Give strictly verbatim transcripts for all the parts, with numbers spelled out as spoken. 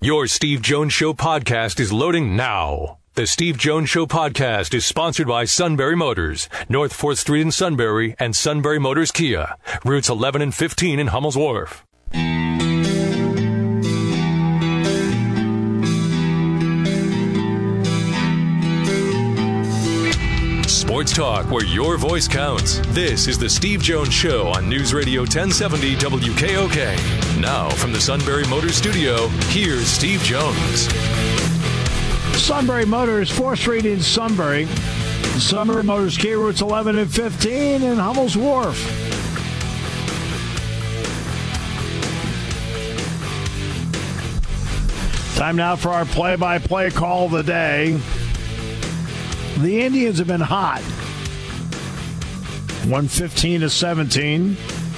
Your Steve Jones Show podcast is loading now. The Steve Jones Show podcast is sponsored by Sunbury Motors, North fourth Street in Sunbury, and Sunbury Motors Kia, routes eleven and fifteen in Hummel's Wharf. Sports talk where your voice counts. This is the Steve Jones Show on News Radio ten seventy W K O K. Now from the Sunbury Motors studio, here's Steve Jones. Sunbury Motors, fourth Street in Sunbury. Sunbury Motors Kia, routes eleven and fifteen in Hummel's Wharf. Time now for our play-by-play call of the day. The Indians have been hot. one fifteen to seventeen.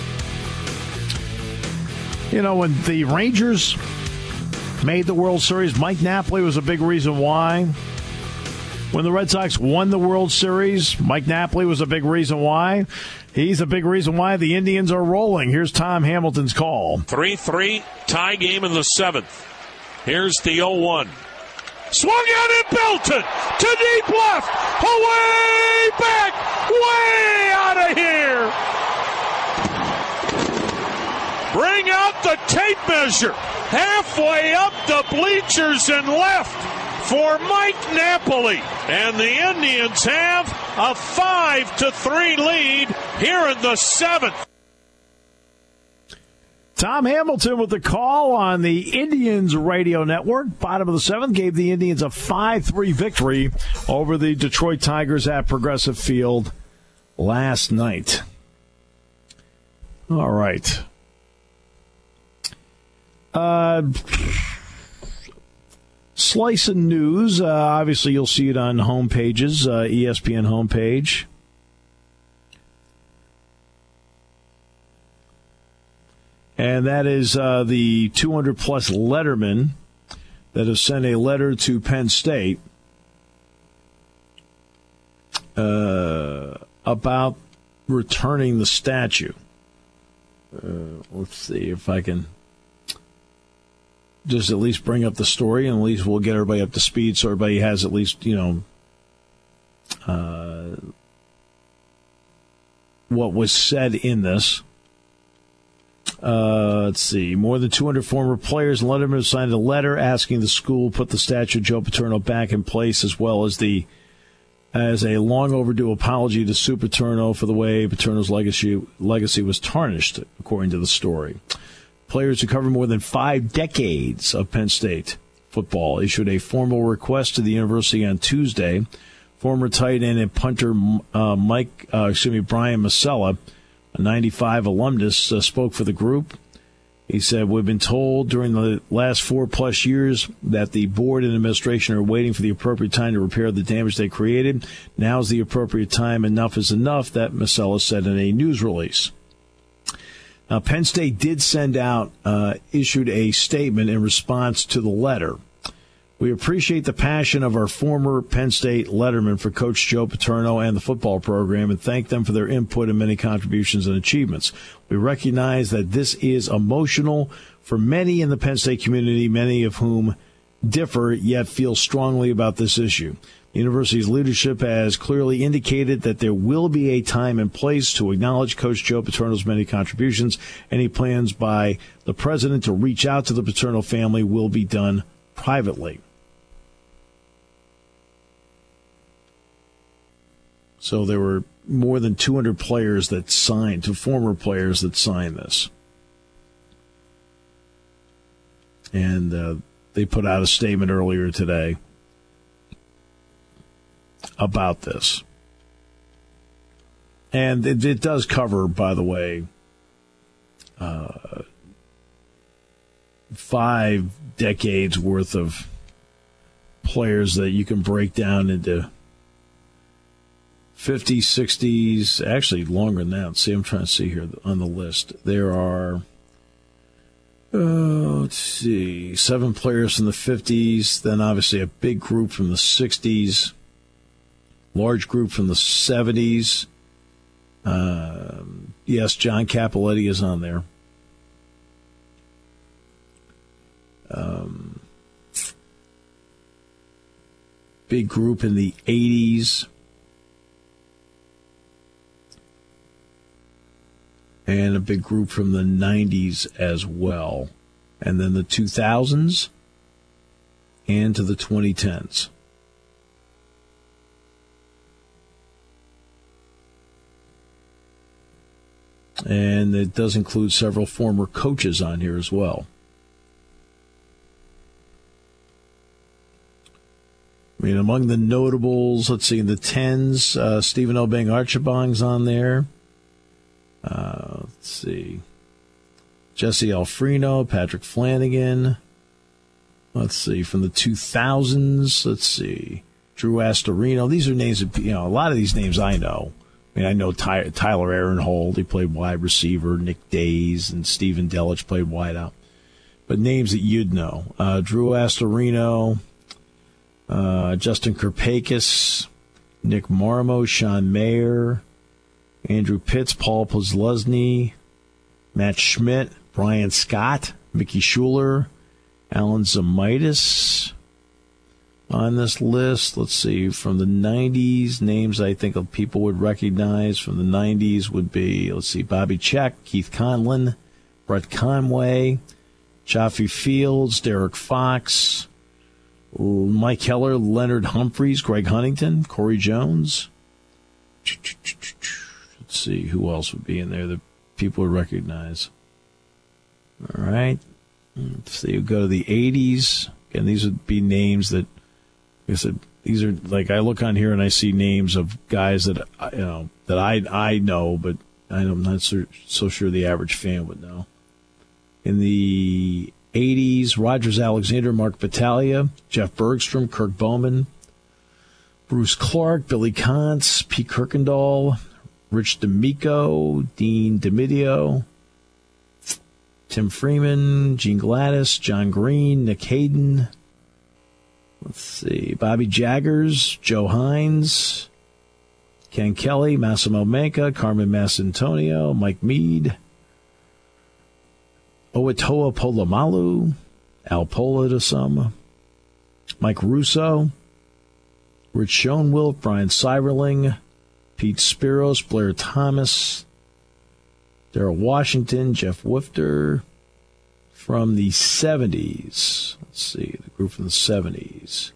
You know, when the Rangers made the World Series, Mike Napoli was a big reason why. When the Red Sox won the World Series, Mike Napoli was a big reason why. He's a big reason why the Indians are rolling. Here's Tom Hamilton's call. three three, tie game in the seventh. Here's the oh one. Swung out and belted to deep left. Away back. Way out of here. Bring out the tape measure. Halfway up the bleachers and left for Mike Napoli. And the Indians have a five to three lead here in the seventh. Tom Hamilton with the call on the Indians radio network. Bottom of the seventh gave the Indians a five three victory over the Detroit Tigers at Progressive Field last night. All right. Uh, slice of news. Uh, obviously, you'll see it on home pages, uh, E S P N homepage. And that is uh, the two hundred plus lettermen that have sent a letter to Penn State uh, about returning the statue. Uh, let's see if I can just at least bring up the story, and at least we'll get everybody up to speed so everybody has at least, you know, uh, what was said in this. Uh, let's see. More than two hundred former players and lettermen have signed a letter asking the school put the statue of Joe Paterno back in place, as well as the as a long overdue apology to Sue Paterno for the way Paterno's legacy legacy was tarnished, according to the story. Players who cover more than five decades of Penn State football issued a formal request to the university on Tuesday. Former tight end and punter uh, Mike, uh, excuse me, Brian Masella, a ninety-five alumnus, uh, spoke for the group. He said, "We've been told during the last four-plus years that the board and administration are waiting for the appropriate time to repair the damage they created. Now is the appropriate time. Enough is enough," that Masella said in a news release. Now, Penn State did send out, uh, issued a statement in response to the letter. "We appreciate the passion of our former Penn State lettermen for Coach Joe Paterno and the football program and thank them for their input and many contributions and achievements. We recognize that this is emotional for many in the Penn State community, many of whom differ yet feel strongly about this issue. The university's leadership has clearly indicated that there will be a time and place to acknowledge Coach Joe Paterno's many contributions. Any plans by the president to reach out to the Paterno family will be done privately." So there were more than two hundred players that signed, to former players that signed this. And uh, they put out a statement earlier today about this. And it, it does cover, by the way, uh, five decades worth of players that you can break down into fifties, sixties, actually longer than that. See, I'm trying to see here on the list. There are, uh, let's see, seven players from the fifties, then obviously a big group from the sixties, large group from the seventies. Um, yes, John Cappelletti is on there. Um, big group in the eighties. And a big group from the nineties as well. And then the two thousands and to the twenty tens. And it does include several former coaches on here as well. I mean, among the notables, let's see, in the tens, uh, Stephen Obeng Archibong's on there. Uh, let's see. Jesse Alfredo, Patrick Flanagan. Let's see. From the two thousands, let's see. Drew Astorino. These are names that, you know, a lot of these names I know. I mean, I know Ty- Tyler Aaronhold. He played wide receiver. Nick Days and Stephen Delich played wide out. But names that you'd know. Uh, Drew Astorino, uh, Justin Kirpakis, Nick Marmo, Sean Mayer, Andrew Pitts, Paul Posluszny, Matt Schmidt, Brian Scott, Mickey Schuler, Alan Zamitis on this list. Let's see, from the nineties, names I think of people would recognize from the nineties would be, let's see, Bobby Check, Keith Conlon, Brett Conway, Chaffee Fields, Derek Fox, Mike Heller, Leonard Humphreys, Greg Huntington, Corey Jones. Let's see, who else would be in there that people would recognize. All right. Let's see, we go to the eighties. Again, these would be names that, like I said, these are, like, I look on here and I see names of guys that, you know, that I I know, but I'm not so, so sure the average fan would know. In the eighties, Rogers Alexander, Mark Battaglia, Jeff Bergstrom, Kirk Bowman, Bruce Clark, Billy Contz, Pete Kirkendall, Rich D'Amico, Dean DeMidio, Tim Freeman, Gene Gladys, John Green, Nick Hayden. Let's see, Bobby Jaggers, Joe Hines, Ken Kelly, Massimo Manca, Carmen Massantonio, Mike Mead, Oetoa Polamalu, Al Pola to some, Mike Russo, Rich Schoenwildt, Brian Seiberling, Pete Spiros, Blair Thomas, Darrell Washington, Jeff Wifter. From the seventies, let's see, the group from the seventies.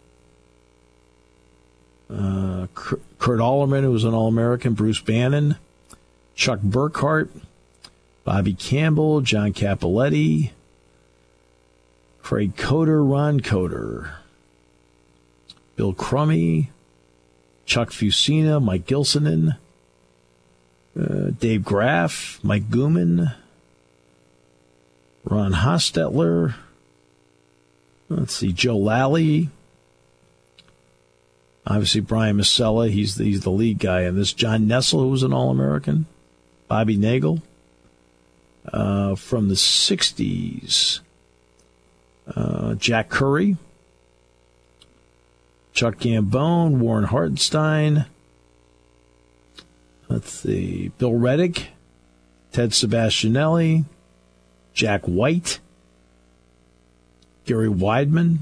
Uh, Kurt Allerman, who was an All-American, Bruce Bannon, Chuck Burkhart, Bobby Campbell, John Capoletti, Craig Coder, Ron Coder, Bill Crummey, Chuck Fusina, Mike Gilsonen, uh, Dave Graff, Mike Gooman, Ron Hostetler, let's see, Joe Lally, obviously Brian Masella, he's the, he's the lead guy in this, John Nessel, who was an All-American, Bobby Nagel, uh, from the sixties, uh, Jack Curry, Chuck Gambone, Warren Hartenstein, let's see, Bill Reddick, Ted Sebastianelli, Jack White, Gary Weidman,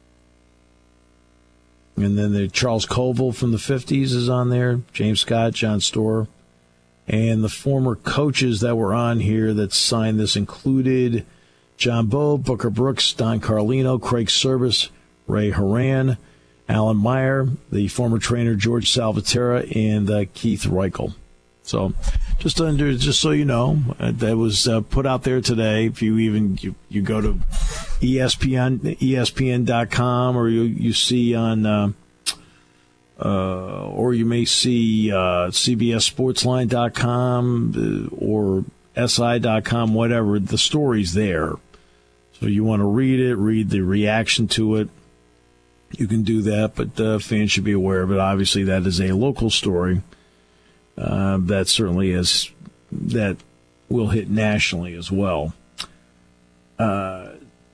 and then the Charles Colville from the fifties is on there, James Scott, John Storr, and the former coaches that were on here that signed this included John Bowe, Booker Brooks, Don Carlino, Craig Service, Ray Horan, Alan Meyer, the former trainer George Salvatierra, and uh, Keith Reichel. So, just under, just so you know, uh, that was uh, put out there today. If you even you, you go to E S P N E S P N dot com, or you you see on, uh, uh, or you may see uh, C B S Sportsline dot com uh, or S I dot com, whatever. The story's there. So you want to read it, read the reaction to it. You can do that, but uh, fans should be aware of it. Obviously, that is a local story. Uh, that certainly is, that will hit nationally as well. Uh,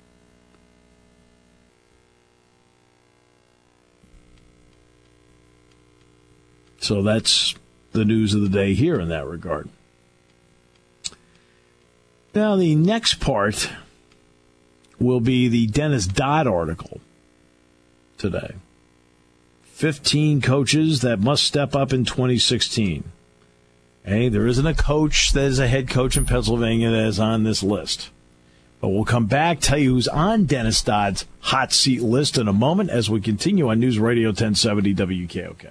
so that's the news of the day here in that regard. Now, the next part will be the Dennis Dodd article today. fifteen coaches that must step up in twenty sixteen. Hey, there isn't a coach that is a head coach in Pennsylvania that is on this list. But we'll come back, tell you who's on Dennis Dodd's hot seat list in a moment as we continue on News Radio ten seventy W K O K.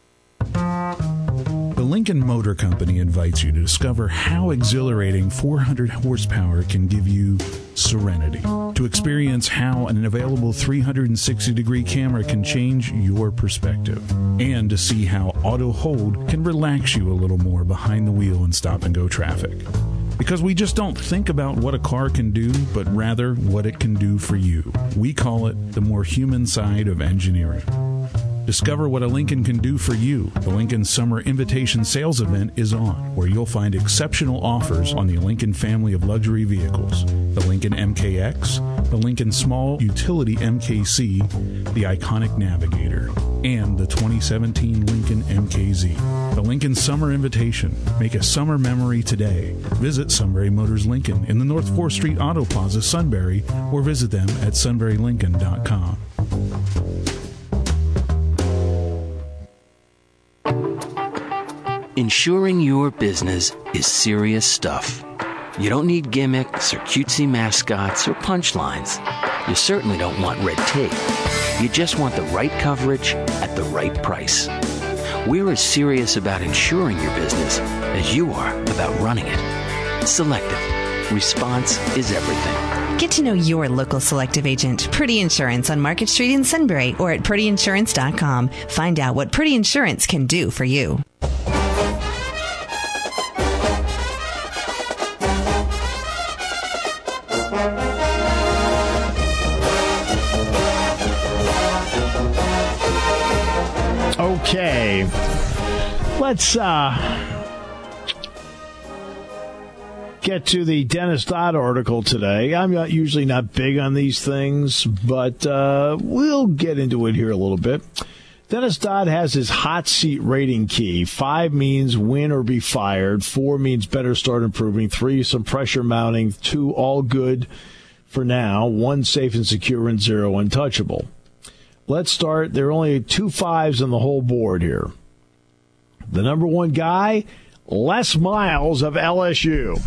The Lincoln Motor Company invites you to discover how exhilarating four hundred horsepower can give you serenity. To experience how an available three hundred sixty degree camera can change your perspective. And to see how auto hold can relax you a little more behind the wheel in stop-and-go traffic. Because we just don't think about what a car can do, but rather what it can do for you. We call it the more human side of engineering. Discover what a Lincoln can do for you. The Lincoln Summer Invitation Sales Event is on, where you'll find exceptional offers on the Lincoln family of luxury vehicles. The Lincoln M K X, the Lincoln Small Utility M K C, the iconic Navigator, and the twenty seventeen Lincoln M K Z. The Lincoln Summer Invitation. Make a summer memory today. Visit Sunbury Motors Lincoln in the North fourth Street Auto Plaza, Sunbury, or visit them at sunbury lincoln dot com. Insuring your business is serious stuff. You don't need gimmicks or cutesy mascots or punchlines. You certainly don't want red tape. You just want the right coverage at the right price. We're as serious about insuring your business as you are about running it. Selective. Response is everything. Get to know your local Selective agent, Pretty Insurance, on Market Street in Sunbury or at pretty insurance dot com. Find out what Pretty Insurance can do for you. Okay, let's uh, get to the Dennis Dodd article today. I'm not usually not big on these things, but uh, we'll get into it here a little bit. Dennis Dodd has his hot seat rating key. Five means win or be fired. Four means better start improving. Three, some pressure mounting. Two, all good for now. One, safe and secure. And zero, untouchable. Let's start. There are only two fives on the whole board here. The number one guy, Les Miles of L S U.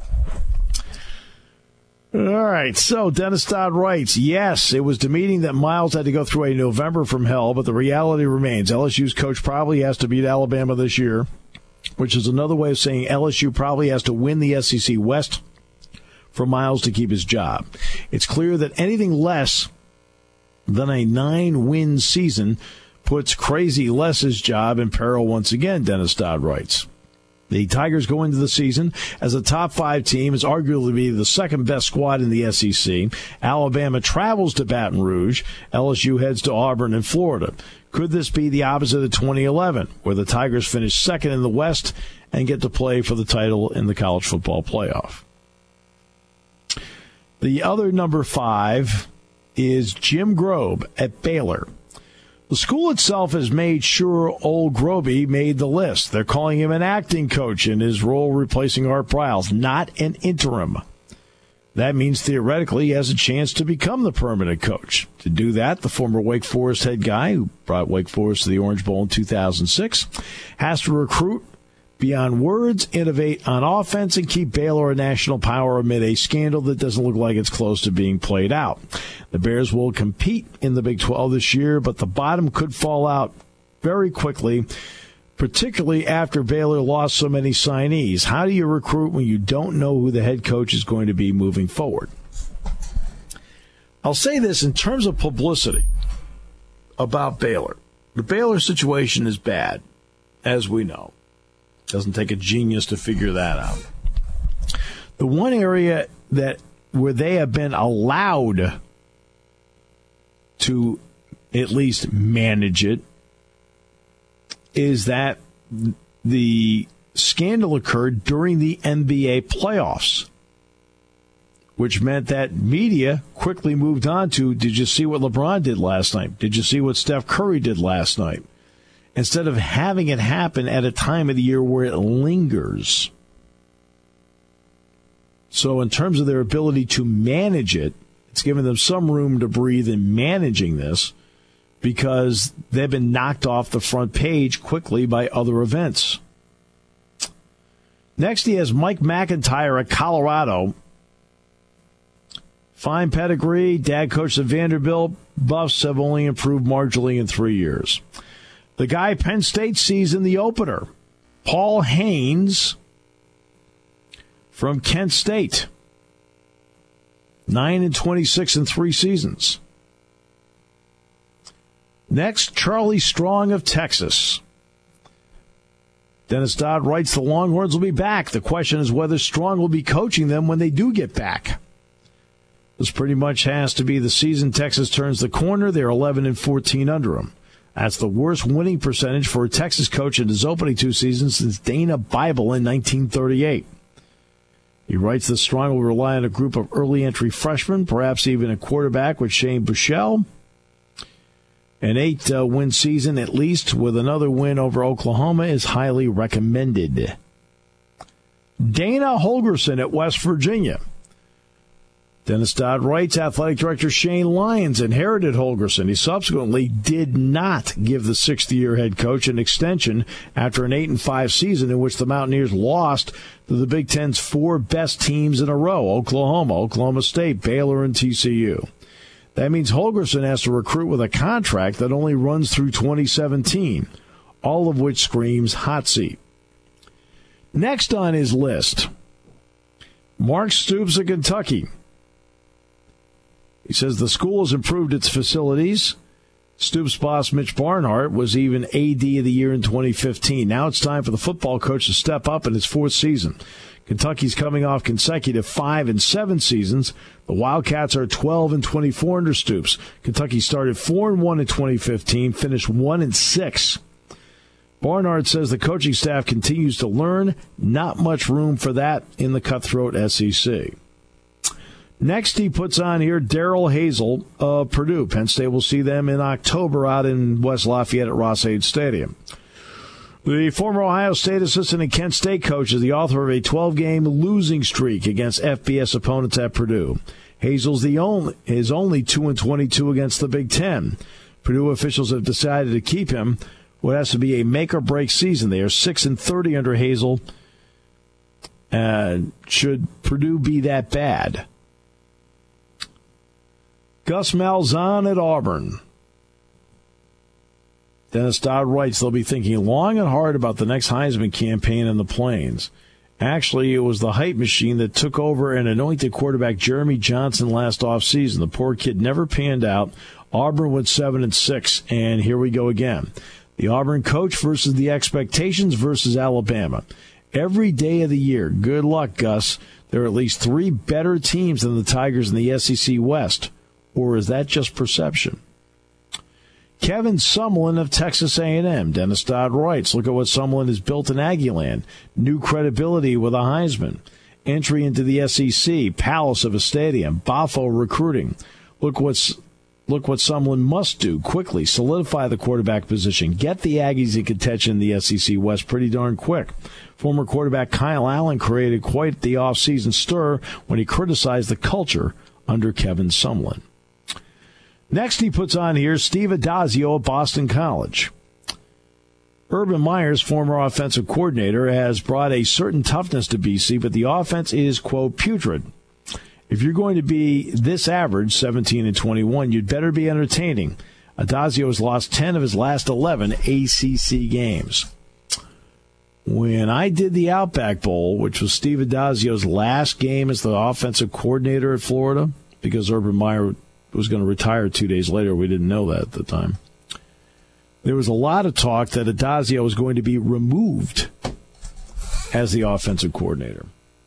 All right, so Dennis Dodd writes, yes, it was demeaning that Miles had to go through a November from hell, but the reality remains L S U's coach probably has to beat Alabama this year, which is another way of saying L S U probably has to win the S E C West for Miles to keep his job. It's clear that anything less than a nine-win season puts crazy Les's job in peril once again, Dennis Dodd writes. The Tigers go into the season as a top five team, is arguably the second best squad in the S E C. Alabama travels to Baton Rouge. L S U heads to Auburn and Florida. Could this be the opposite of twenty eleven, where the Tigers finish second in the West and get to play for the title in the college football playoff? The other number five is Jim Grobe at Baylor. The school itself has made sure old Grobe made the list. They're calling him an acting coach in his role replacing Art Briles, not an interim. That means theoretically he has a chance to become the permanent coach. To do that, the former Wake Forest head guy, who brought Wake Forest to the Orange Bowl in two thousand six, has to recruit beyond words, innovate on offense, and keep Baylor a national power amid a scandal that doesn't look like it's close to being played out. The Bears will compete in the Big twelve this year, but the bottom could fall out very quickly, particularly after Baylor lost so many signees. How do you recruit when you don't know who the head coach is going to be moving forward? I'll say this in terms of publicity about Baylor. The Baylor situation is bad, as we know. Doesn't take a genius to figure that out. The one area that where they have been allowed to at least manage it is that the scandal occurred during the N B A playoffs, which meant that media quickly moved on to, did you see what LeBron did last night? Did you see what Steph Curry did last night? Instead of having it happen at a time of the year where it lingers. So in terms of their ability to manage it, it's given them some room to breathe in managing this, because they've been knocked off the front page quickly by other events. Next, he has Mike McIntyre at Colorado. Fine pedigree. Dad coached at Vanderbilt. Buffs have only improved marginally in three years. The guy Penn State sees in the opener, Paul Haynes from Kent State. nine and twenty-six in three seasons. Next, Charlie Strong of Texas. Dennis Dodd writes the Longhorns will be back. The question is whether Strong will be coaching them when they do get back. This pretty much has to be the season Texas turns the corner. They're eleven and fourteen under him. That's the worst winning percentage for a Texas coach in his opening two seasons since Dana Bible in nineteen thirty-eight. He writes that Strong will rely on a group of early entry freshmen, perhaps even a quarterback with Shane Buechele. An eight-win uh, season at least with another win over Oklahoma is highly recommended. Dana Holgorsen at West Virginia. Dennis Dodd writes, Athletic Director Shane Lyons inherited Holgorsen. He subsequently did not give the sixth-year head coach an extension after an eight and five season in which the Mountaineers lost to the Big Ten's four best teams in a row, Oklahoma, Oklahoma State, Baylor, and T C U. That means Holgorsen has to recruit with a contract that only runs through twenty seventeen, all of which screams hot seat. Next on his list, Mark Stoops of Kentucky. He says the school has improved its facilities. Stoops boss Mitch Barnhart was even A D of the year in twenty fifteen. Now it's time for the football coach to step up in his fourth season. Kentucky's coming off consecutive five and seven seasons. The Wildcats are twelve and twenty-four under Stoops. Kentucky started four and one in twenty fifteen, finished one and six. Barnard says the coaching staff continues to learn. Not much room for that in the cutthroat S E C. Next, he puts on here Darrell Hazel of Purdue. Penn State will see them in October out in West Lafayette at Ross-Ade Stadium. The former Ohio State assistant and Kent State coach is the author of a twelve-game losing streak against F B S opponents at Purdue. Hazel's the only is only two and twenty-two against the Big Ten. Purdue officials have decided to keep him. What has to be a make-or-break season. They are six and thirty under Hazel. Uh, should Purdue be that bad? Gus Malzahn at Auburn. Dennis Dodd writes they'll be thinking long and hard about the next Heisman campaign in the Plains. Actually, it was the hype machine that took over and anointed quarterback Jeremy Johnson last offseason. The poor kid never panned out. Auburn went seven and six, and here we go again. The Auburn coach versus the expectations versus Alabama. Every day of the year, good luck, Gus. There are at least three better teams than the Tigers in the S E C West. Or is that just perception? Kevin Sumlin of Texas A and M. Dennis Dodd writes, look at what Sumlin has built in Aggieland. New credibility with a Heisman. Entry into the S E C. Palace of a stadium. Bafo recruiting. Look what's Look what Sumlin must do quickly. Solidify the quarterback position. Get the Aggies in contention in the S E C West pretty darn quick. Former quarterback Kyle Allen created quite the offseason stir when he criticized the culture under Kevin Sumlin. Next, he puts on here Steve Adazio of Boston College. Urban Meyer's former offensive coordinator has brought a certain toughness to B C, but the offense is, quote, putrid. If you're going to be this average, seventeen and twenty-one, you'd better be entertaining. Adazio has lost ten of his last eleven A C C games. When I did the Outback Bowl, which was Steve Adazio's last game as the offensive coordinator at Florida, because Urban Meyer was going to retire two days later. We didn't know that at the time. There was a lot of talk that Adazio was going to be removed as the offensive coordinator.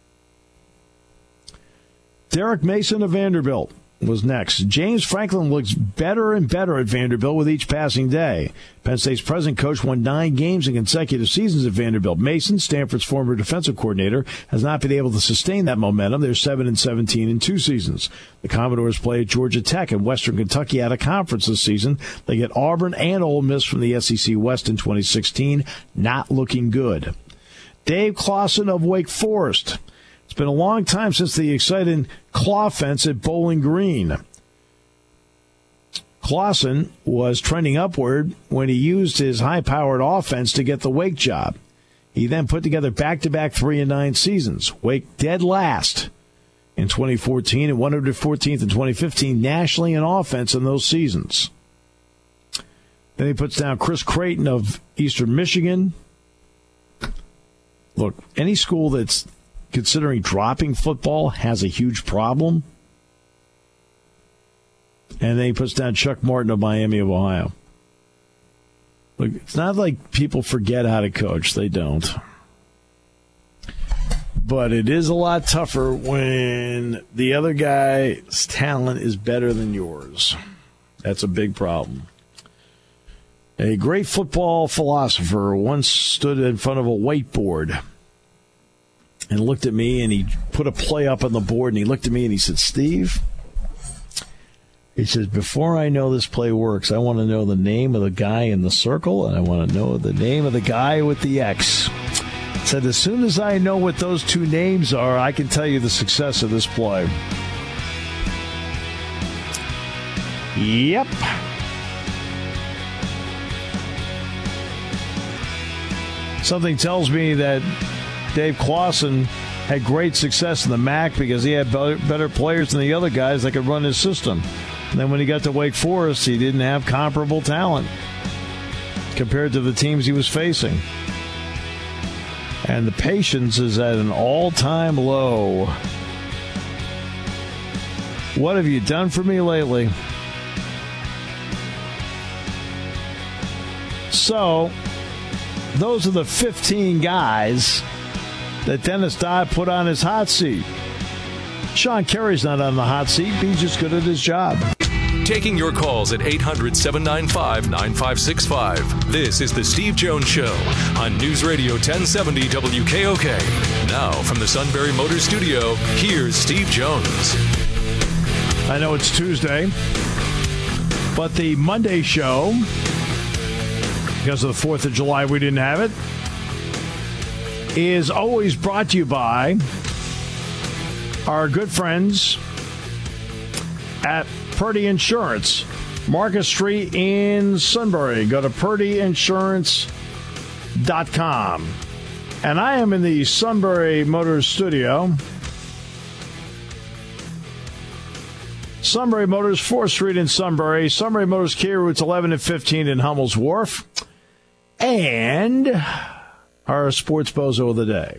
Derek Mason of Vanderbilt was next. James Franklin looks better and better at Vanderbilt with each passing day. Penn State's present coach won nine games in consecutive seasons at Vanderbilt. Mason, Stanford's former defensive coordinator, has not been able to sustain that momentum. They're seven and seventeen in two seasons. The Commodores play at Georgia Tech and Western Kentucky out of conference this season. They get Auburn and Ole Miss from the S E C West in twenty sixteen. Not looking good. Dave Clawson of Wake Forest. It's been a long time since the exciting claw fence at Bowling Green. Clausen was trending upward when he used his high-powered offense to get the Wake job. He then put together back-to-back three and nine seasons. Wake dead last in twenty fourteen and one hundred fourteenth in twenty fifteen nationally in offense in those seasons. Then he puts down Chris Creighton of Eastern Michigan. Look, any school that's considering dropping football has a huge problem. And then he puts down Chuck Martin of Miami of Ohio. Look, it's not like people forget how to coach. They don't. But it is a lot tougher when the other guy's talent is better than yours. That's a big problem. A great football philosopher once stood in front of a whiteboard and looked at me, and he put a play up on the board, and he looked at me and he said, Steve, he says, before I know this play works, I want to know the name of the guy in the circle, and I want to know the name of the guy with the X. He said, as soon as I know what those two names are, I can tell you the success of this play. Yep. Something tells me that Dave Clausen had great success in the M A C because he had better players than the other guys that could run his system. And then when he got to Wake Forest, he didn't have comparable talent compared to the teams he was facing. And the patience is at an all-time low. What have you done for me lately? So, those are the fifteen guys that Dennis Dodd put on his hot seat. Sean Carey's not on the hot seat. He's just good at his job. Taking your calls at eight hundred, seven nine five, nine five six five. This is The Steve Jones Show on News Radio ten seventy W K O K. Now, from the Sunbury Motors Studio, here's Steve Jones. I know it's Tuesday, but the Monday show, because of the fourth of July, we didn't have it, is always brought to you by our good friends at Purdy Insurance, Market Street in Sunbury. Go to purdy insurance dot com. And I am in the Sunbury Motors studio. Sunbury Motors, fourth Street in Sunbury. Sunbury Motors Kia, routes eleven and fifteen in Hummel's Wharf. And our sports bozo of the day,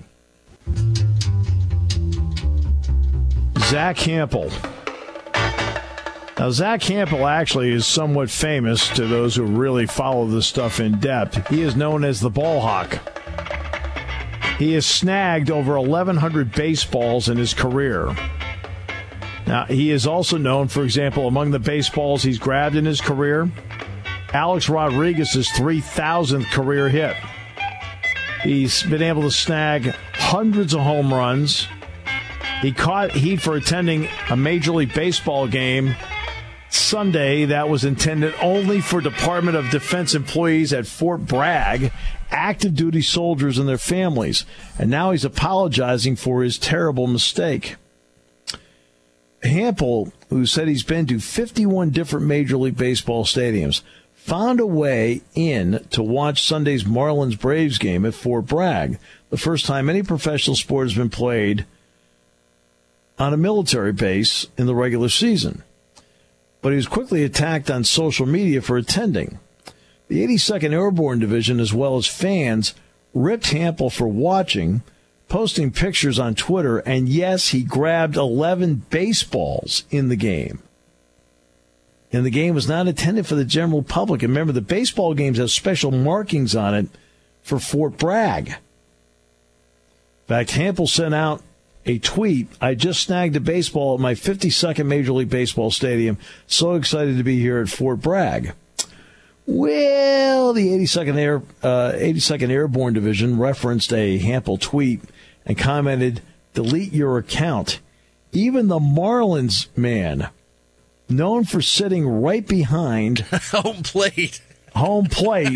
Zach Hampel. Now, Zach Hampel actually is somewhat famous to those who really follow this stuff in depth. He is known as the ball hawk. He has snagged over eleven hundred baseballs in his career. Now, he is also known, for example, among the baseballs he's grabbed in his career, Alex Rodriguez's three thousandth career hit. He's been able to snag hundreds of home runs. He caught heat for attending a Major League Baseball game Sunday that was intended only for Department of Defense employees at Fort Bragg, active duty soldiers and their families. And now he's apologizing for his terrible mistake. Hampel, who said he's been to fifty-one different Major League Baseball stadiums, found a way in to watch Sunday's Marlins-Braves game at Fort Bragg, the first time any professional sport has been played on a military base in the regular season. But he was quickly attacked on social media for attending. The eighty-second Airborne Division, as well as fans, ripped Hampel for watching, posting pictures on Twitter, and yes, he grabbed eleven baseballs in the game. And the game was not intended for the general public. And remember, the baseball games have special markings on it for Fort Bragg. In fact, Hampel sent out a tweet, I just snagged a baseball at my fifty-second Major League Baseball stadium. So excited to be here at Fort Bragg. Well, the eighty-second, Air, uh, eighty-second Airborne Division referenced a Hampel tweet and commented, delete your account. Even the Marlins man, known for sitting right behind home plate, home plate,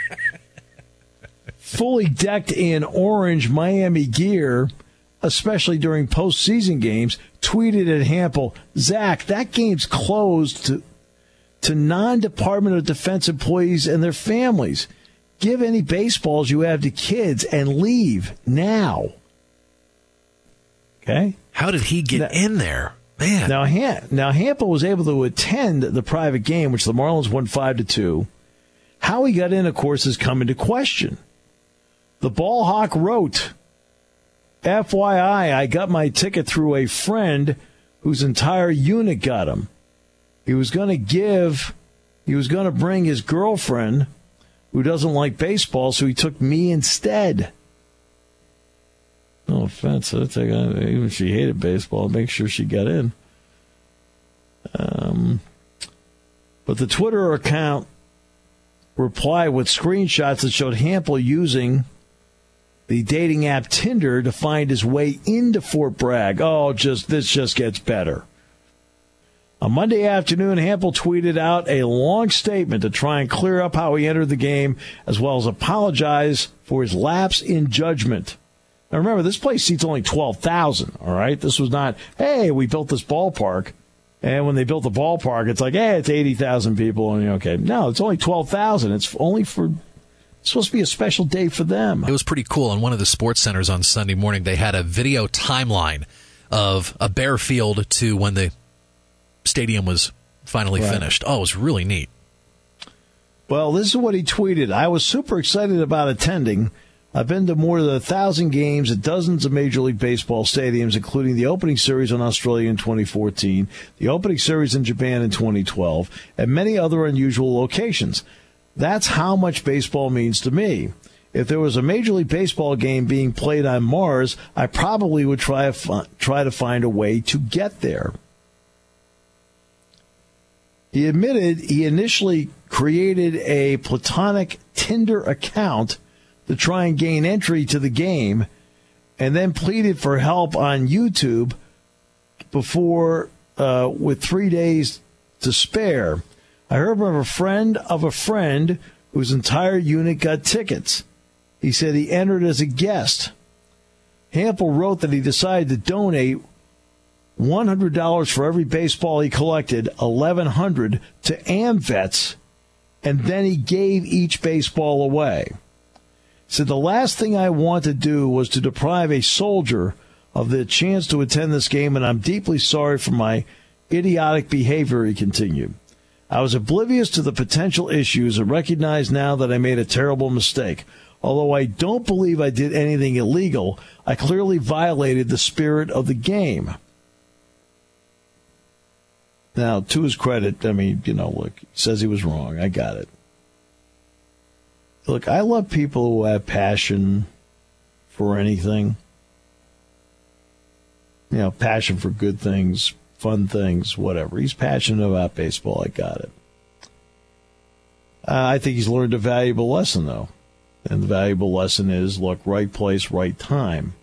fully decked in orange Miami gear, especially during postseason games, tweeted at Hampel, Zach, that game's closed to, to non-Department of Defense employees and their families. Give any baseballs you have to kids and leave now. Okay? How did he get now, in there? Man. Now, Han- now Hampel was able to attend the private game, which the Marlins won five to two. How he got in, of course, is come into question. The Ball Hawk wrote, F Y I, I got my ticket through a friend whose entire unit got him. He was going to give, he was going to bring his girlfriend, who doesn't like baseball, so he took me instead. No offense, I'd take, even if she hated baseball, make sure she got in. Um, but the Twitter account replied with screenshots that showed Hampel using the dating app Tinder to find his way into Fort Bragg. Oh, just this just gets better. On Monday afternoon, Hampel tweeted out a long statement to try and clear up how he entered the game, as well as apologize for his lapse in judgment. Now, remember, this place seats only twelve thousand, all right? This was not, hey, we built this ballpark. And when they built the ballpark, it's like, hey, it's eighty thousand people. And, okay, no, it's only twelve thousand. It's only for, it's supposed to be a special day for them. It was pretty cool. On one of the sports centers on Sunday morning, they had a video timeline of a bare field to when the stadium was finally right. finished. Oh, it was really neat. Well, this is what he tweeted. I was super excited about attending. I've been to more than a thousand games at dozens of Major League Baseball stadiums, including the opening series in Australia in twenty fourteen, the opening series in Japan in twenty twelve, and many other unusual locations. That's how much baseball means to me. If there was a Major League Baseball game being played on Mars, I probably would try, try to find a way to get there. He admitted he initially created a platonic Tinder account to try and gain entry to the game, and then pleaded for help on YouTube before, uh, with three days to spare. I heard from a friend of a friend whose entire unit got tickets. He said he entered as a guest. Hampel wrote that he decided to donate one hundred dollars for every baseball he collected, eleven hundred dollars to AmVets, and then he gave each baseball away. Said the last thing I want to do was to deprive a soldier of the chance to attend this game, and I'm deeply sorry for my idiotic behavior, he continued. I was oblivious to the potential issues and recognize now that I made a terrible mistake. Although I don't believe I did anything illegal, I clearly violated the spirit of the game. Now, to his credit, I mean, you know, look, he says he was wrong. I got it. Look, I love people who have passion for anything. You know, passion for good things, fun things, whatever. He's passionate about baseball. I got it. Uh, I think he's learned a valuable lesson, though. And the valuable lesson is, look, right place, right time.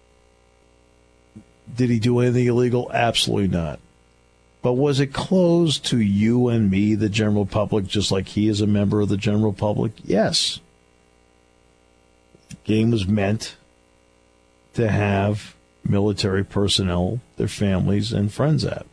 Did he do anything illegal? Absolutely not. But was it closed to you and me, the general public, just like he is a member of the general public? Yes. The game was meant to have military personnel, their families, and friends at.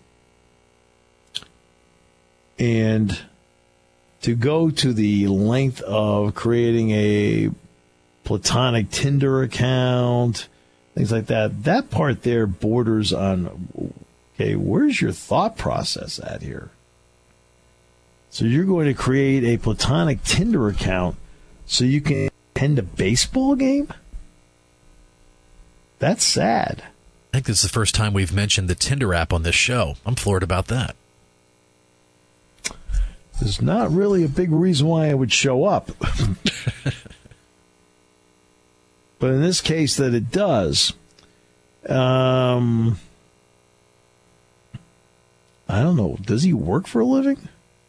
And to go to the length of creating a platonic Tinder account, things like that, that part there borders on... Okay, where's your thought process at here? So you're going to create a platonic Tinder account so you can attend a baseball game? That's sad. I think this is the first time we've mentioned the Tinder app on this show. I'm floored about that. There's not really a big reason why I would show up. But in this case, that it does. Um... I don't know. Does he work for a living?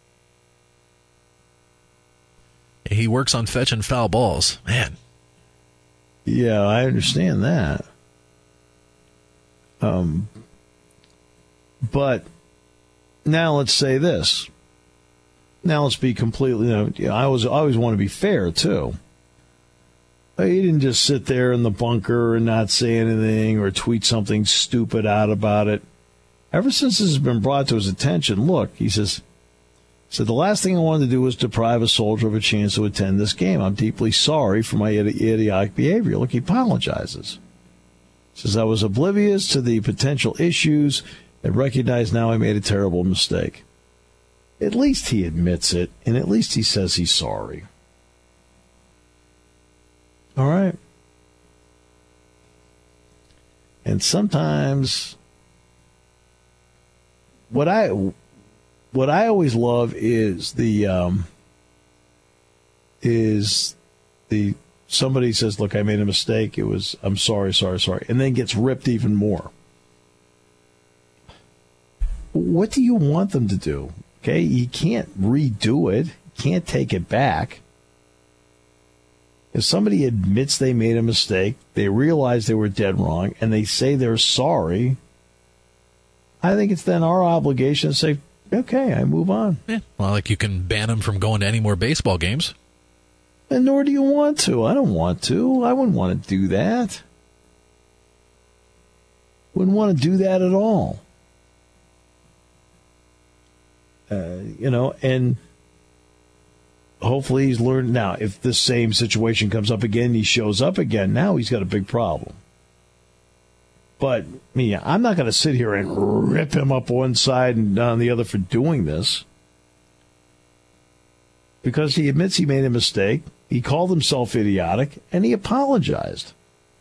He works on fetching foul balls. Man. Yeah, I understand that. Um, but now let's say this. Now let's be completely, you know, I was I always want to be fair, too. He didn't just sit there in the bunker and not say anything or tweet something stupid out about it. Ever since this has been brought to his attention, look, he says, So the last thing I wanted to do was deprive a soldier of a chance to attend this game. I'm deeply sorry for my idi- idiotic behavior. Look, he apologizes. He says, I was oblivious to the potential issues and recognize now I made a terrible mistake. At least he admits it, and at least he says he's sorry. All right. And sometimes what I what I always love is the um, is the somebody says, "Look, I made a mistake. It was I'm sorry, sorry, sorry," and then gets ripped even more. What do you want them to do? Okay, you can't redo it. You can't take it back. If somebody admits they made a mistake, they realize they were dead wrong, and they say they're sorry, I think it's then our obligation to say, okay, I move on. Yeah. Well, like you can ban them from going to any more baseball games. And nor do you want to. I don't want to. I wouldn't want to do that. Wouldn't want to do that at all. Uh, you know, and hopefully he's learned. Now, if this same situation comes up again, he shows up again, now he's got a big problem. But me, I'm not going to sit here and rip him up one side and on the other for doing this. Because he admits he made a mistake, he called himself idiotic, and he apologized.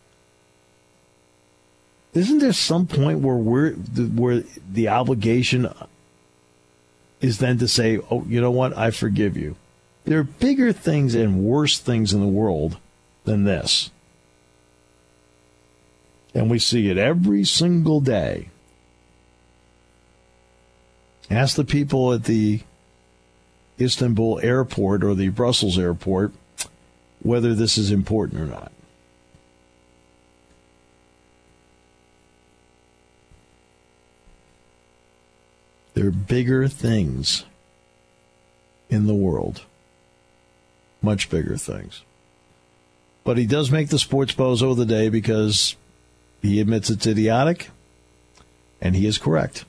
Isn't there some point where we're where the obligation is then to say, oh, you know what, I forgive you? There are bigger things and worse things in the world than this. And we see it every single day. Ask the people at the Istanbul airport or the Brussels airport whether this is important or not. There are bigger things in the world. Much bigger things. But he does make the sports bozo of the day because he admits it's idiotic, and he is correct.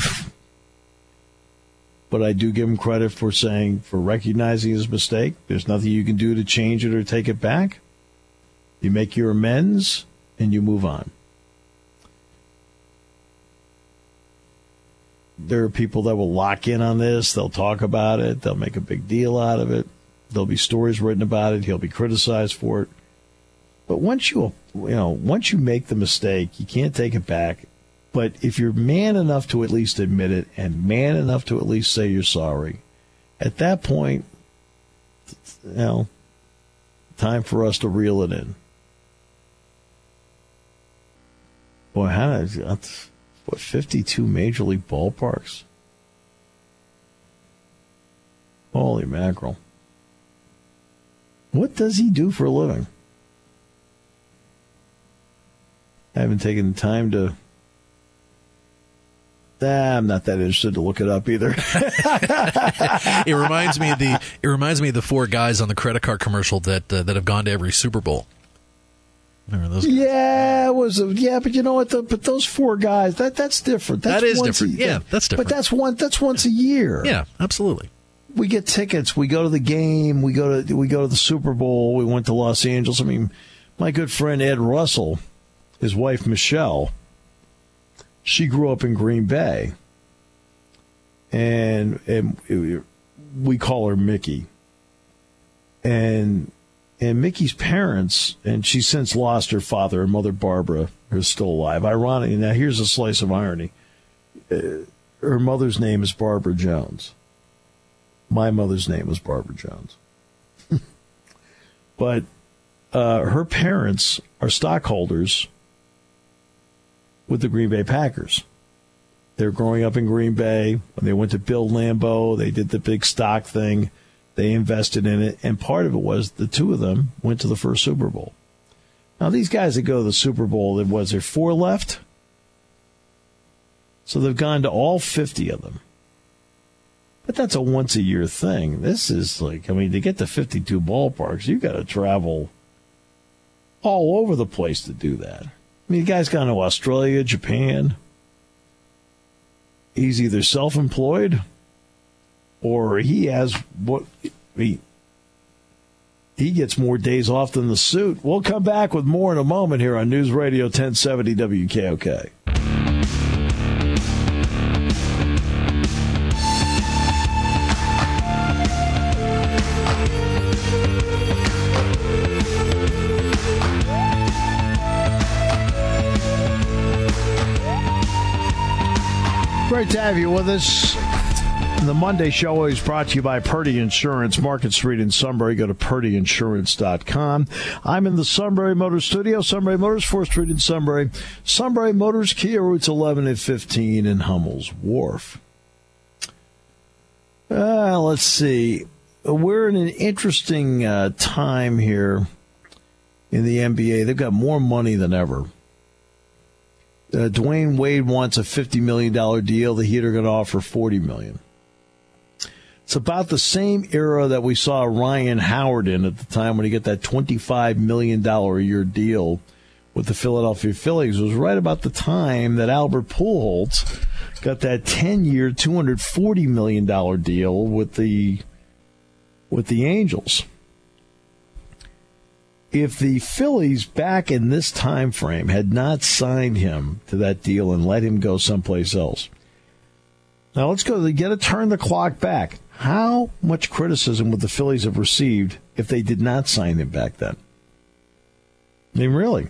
But I do give him credit for saying, for recognizing his mistake. There's nothing you can do to change it or take it back. You make your amends, and you move on. There are people that will lock in on this. They'll talk about it. They'll make a big deal out of it. There'll be stories written about it. He'll be criticized for it. But once you, you know, once you make the mistake, you can't take it back. But if you're man enough to at least admit it and man enough to at least say you're sorry, at that point, you know, time for us to reel it in. Boy, how did, what, fifty-two Major League ballparks? Holy mackerel. What does he do for a living? I haven't taken the time to... Ah, I'm not that interested to look it up either. It reminds me of the it reminds me of the four guys on the credit card commercial that uh, that have gone to every Super Bowl. Remember those guys? Yeah, it was a, yeah, but you know what? The, but those four guys, that that's different. That's that is once different. A, yeah, that's different. But that's one. That's once a year. Yeah, absolutely. We get tickets. We go to the game. We go to we go to the Super Bowl. We went to Los Angeles. I mean, my good friend Ed Russell, his wife Michelle, she grew up in Green Bay, and and we call her Mickey. And and Mickey's parents, and she's since lost her father. Her mother Barbara is still alive. Ironically, now here's a slice of irony. Uh, her mother's name is Barbara Jones. My mother's name was Barbara Jones. But uh, her parents are stockholders with the Green Bay Packers. They're growing up in Green Bay. When they went to build Lambeau, they did the big stock thing. They invested in it, and part of it was the two of them went to the first Super Bowl. Now, these guys that go to the Super Bowl, there was there four left? So they've gone to all fifty of them. But that's a once-a-year thing. This is like, I mean, to get to fifty-two ballparks, you've got to travel all over the place to do that. I mean, the guy's gone to Australia, Japan. He's either self-employed or he has what he he gets more days off than the suit. We'll come back with more in a moment here on News Radio ten seventy W K O K. Great to have you with us. The Monday show is brought to you by Purdy Insurance, Market Street in Sunbury. Go to purdy insurance dot com. I'm in the Sunbury Motors studio. Sunbury Motors, fourth Street in Sunbury. Sunbury Motors, Kia, routes eleven and fifteen in Hummel's Wharf. Uh, let's see. We're in an interesting uh, time here in the N B A. They've got more money than ever. Uh, Dwayne Wade wants a fifty million dollars deal. The Heat are going to offer forty million dollars. It's about the same era that we saw Ryan Howard in at the time when he got that twenty-five million dollars a year deal with the Philadelphia Phillies. It was right about the time that Albert Pujols got that ten-year, two hundred forty million dollars deal with the with the Angels. If the Phillies back in this time frame had not signed him to that deal and let him go someplace else. Now let's go. They get to turn the clock back. How much criticism would the Phillies have received if they did not sign him back then? I mean, really?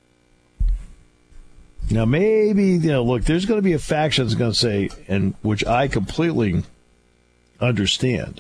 Now maybe, you know, look, there's going to be a faction that's going to say, and which I completely understand,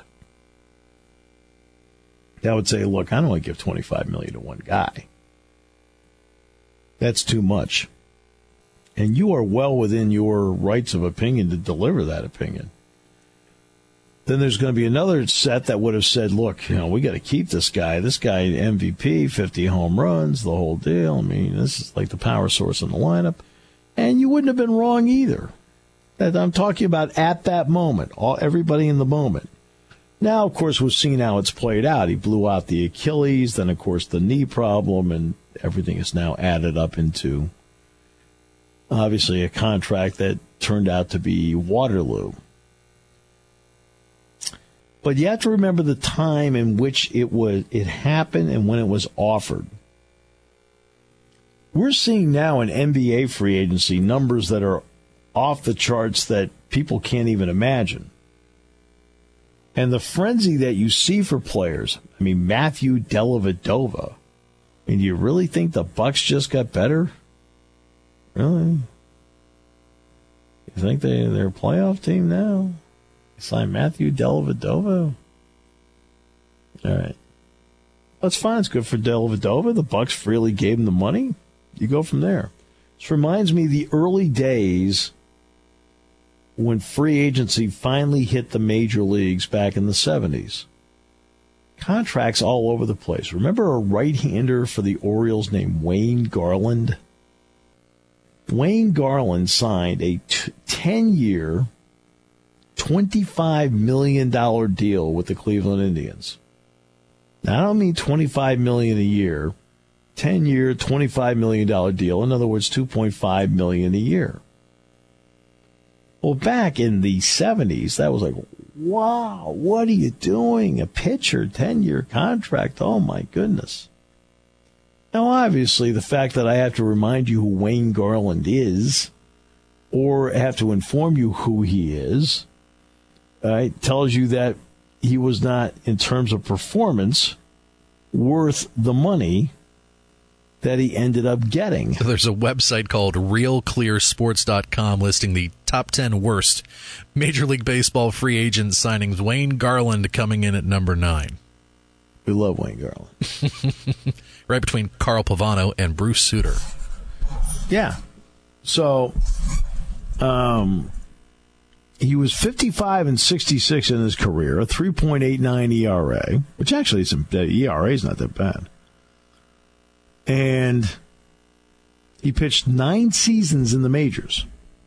that would say, look, I don't want to give twenty-five million dollars to one guy. That's too much. And you are well within your rights of opinion to deliver that opinion. Then there's going to be another set that would have said, look, you know, we got to keep this guy. This guy, M V P, fifty home runs, the whole deal. I mean, this is like the power source in the lineup. And you wouldn't have been wrong either. That I'm talking about at that moment, all everybody in the moment. Now, of course, we've seen how it's played out. He blew out the Achilles, then, of course, the knee problem, and everything is now added up into, obviously, a contract that turned out to be Waterloo. But you have to remember the time in which it was it happened and when it was offered. We're seeing now in N B A free agency numbers that are off the charts that people can't even imagine. And the frenzy that you see for players, I mean, Matthew Dellavedova, I mean, do you really think the Bucks just got better? Really? You think they, they're a playoff team now? You signed Matthew Dellavedova? All right. That's fine. It's good for Dellavedova. The Bucks freely gave him the money. You go from there. This reminds me of the early days when free agency finally hit the major leagues back in the seventies. Contracts all over the place. Remember a right-hander for the Orioles named Wayne Garland? Wayne Garland signed a ten-year, twenty-five million dollars deal with the Cleveland Indians. Now, I don't mean twenty-five million dollars a year. ten-year, twenty-five million dollars deal. In other words, two point five million dollars a year. Well, back in the seventies, that was like, wow, what are you doing? A pitcher, ten-year contract. Oh, my goodness. Now, obviously, the fact that I have to remind you who Wayne Garland is, or have to inform you who he is, uh, tells you that he was not, in terms of performance, worth the money that he ended up getting. There's a website called real clear sports dot com listing the top ten worst Major League Baseball free agent signings. Wayne Garland coming in at number nine. We love Wayne Garland. Right between Carl Pavano and Bruce Sutter. Yeah. So, um, he was fifty-five and sixty-six in his career, a three point eight nine E R A, which actually isn't, the E R A is not that bad. And he pitched nine seasons in the majors.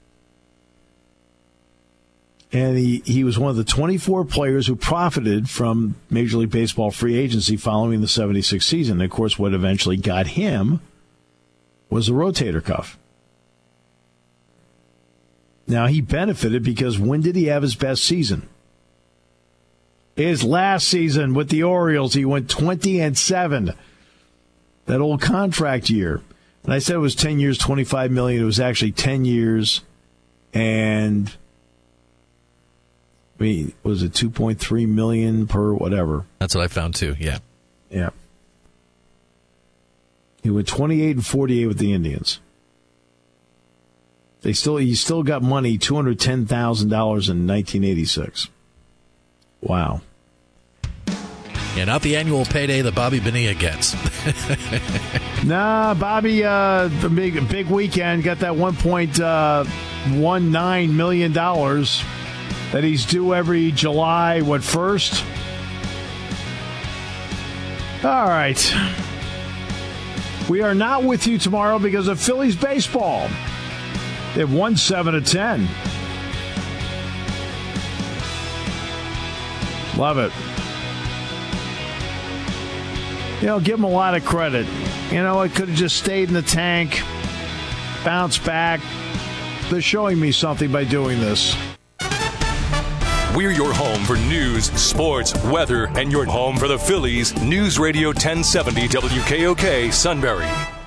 And he, he was one of the twenty-four players who profited from Major League Baseball free agency following the seventy-six season. And, of course, what eventually got him was the rotator cuff. Now, he benefited because when did he have his best season? His last season with the Orioles, he went twenty and seven. That old contract year. And I said it was ten years, twenty-five million dollars. It was actually ten years and I mean, was it two point three million dollars per whatever? That's what I found too. Yeah. Yeah. He went twenty-eight and forty-eight with the Indians. They still he still got money, two hundred ten thousand dollars in nineteen eighty-six. Wow. Yeah, not the annual payday that Bobby Bonilla gets. Nah, Bobby, uh, big big weekend, got that one point one nine million dollars that he's due every July, what, first? All right. We are not with you tomorrow because of Phillies baseball. They've won seven to ten. Love it. You know, give them a lot of credit. You know, it could have just stayed in the tank, bounced back. They're showing me something by doing this. We're your home for news, sports, weather, and your home for the Phillies. News Radio ten seventy W K O K Sunbury.